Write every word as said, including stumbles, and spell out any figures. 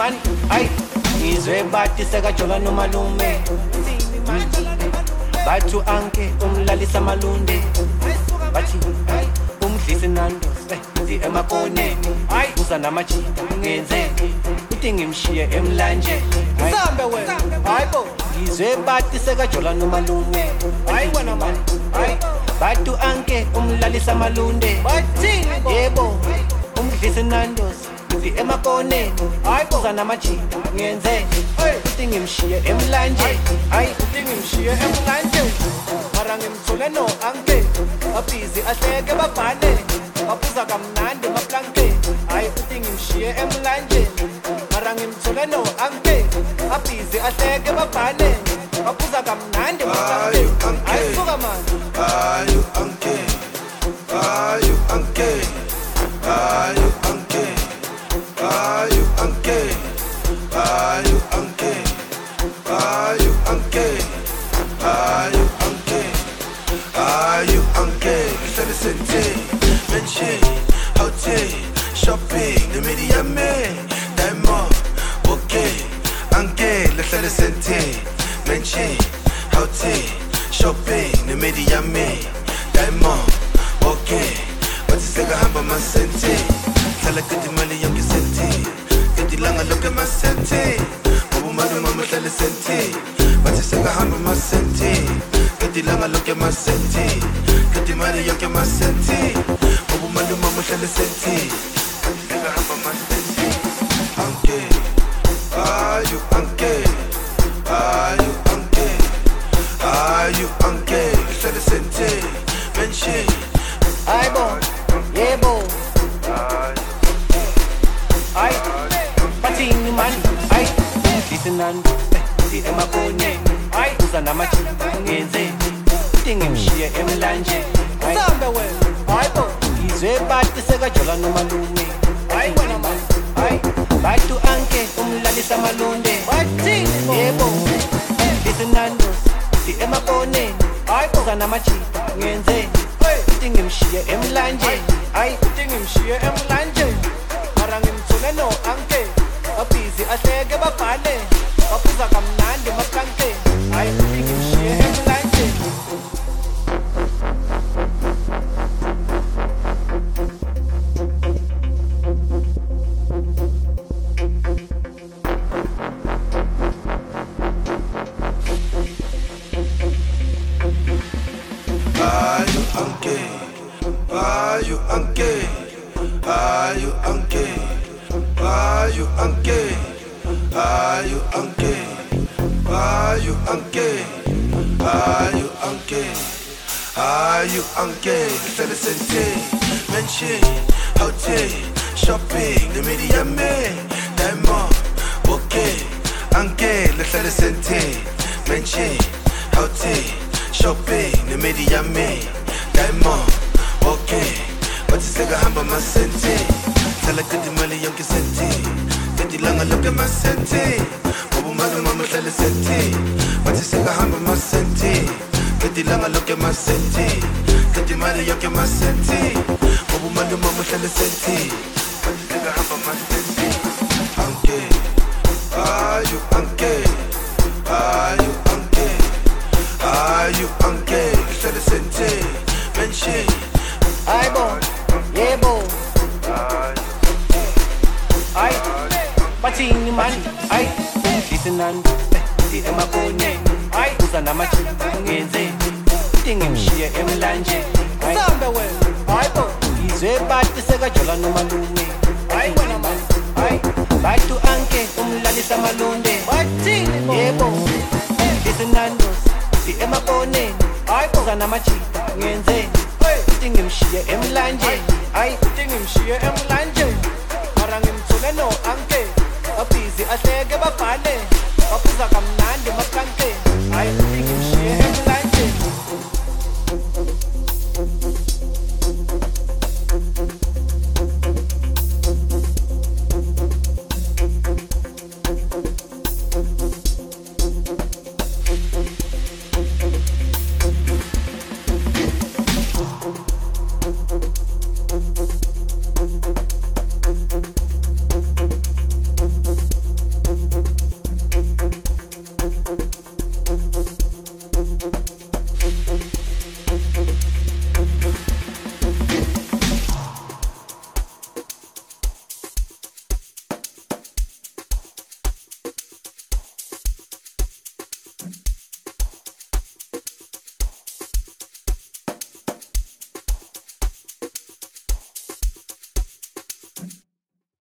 man, ay ngizwe bathi sekajola nomalume bathu anke umlalisa malunde bathi umdlisi nando ndi emakoneni ay uza namajita ngenze uthi ngimshiye emlanje sambe wena hayibo ngizwe bathi sekajola nomalume ay wena man ay bathu anke umlalisa malunde bathini yebo umdlisi nandos ndi emakoneni ay uza namajita ngenze uthi ngimshiye emlanje ay uthi ngimshiye emlanje mara ngimthole no anke abhizi ahleke babhane babuza kamnandi maplanke ay uthi ngimshiye emlanje mara ngimthole no anke abhizi ahleke babhane babuza kamnandi maplanke ay suka man ayu anke ayu anke ayu anke ayu anke ayu anke ayu anke ayu anke ayu anke kisele sente menche hotel shopping the media me demo okay anke kisele sente menche hotel shopping the media me demo okay but sega hamba masente thala kiti mali yangi sente kiti langa loke masente bobu madu mama thala sente but sega hamba masente kiti langa loke masente kiti mali yangi masente bobu madu mama thala sente but sega hamba masente anke ayu anke ayu anke ayu anke thala sente menshi aybo yebo ay bathini man ay umdlisi nando ndi emakoneni ay uza namajita ngenze uthi ngimshiye emlanje sambe wena hayibo ngizwe bathi sekajola nomalume ay wena man ay bathu anke umlalisa malunde bathini yebo umdlisi nando ndi emakoneni ay uza namajita ngenze uthi ngimshiye emlanje ay uthi ngimshiye emlanje mara ngimthole no anke abhizi ahleke babhane babuza kamnandi maplanke ay uthi ngimshiye emlanje ayu anke ayu anke ayu anke ayu anke ayu anke ayu anke ayu anke ayu anke kisele sente menshi hotel shopping the media me demo okay anke kisele sente menshi hotel shopping the media me demo okay but sega hamba masente thala kiti mali yangi sente kiti langa loke masente bobu madu mama thala sente but sega hamba masente kiti langa loke masente kiti mali yangi masente bobu madu mama thala sente but sega hamba masente anke ayu anke ayu anke ayu anke kisele sente menshi aybo yebo ay bathini man ay umdlisi nando ndi emakoneni ay uza namajita ngenze uthi ngimshiye emlanje sambe wena hayibo ngizwe bathi sekajola nomalume ay wena man ay bathu anke umlalisa malunde bathini yebo umdlisi nando ndi emakoneni ay uza namajita ngenze uthi ngimshiye emlanje ay uthi ngimshiye emlanje mara ngimthole no anke abhizi ahleke babhane babuza kamnandi maplanke ay uthi ngimshiye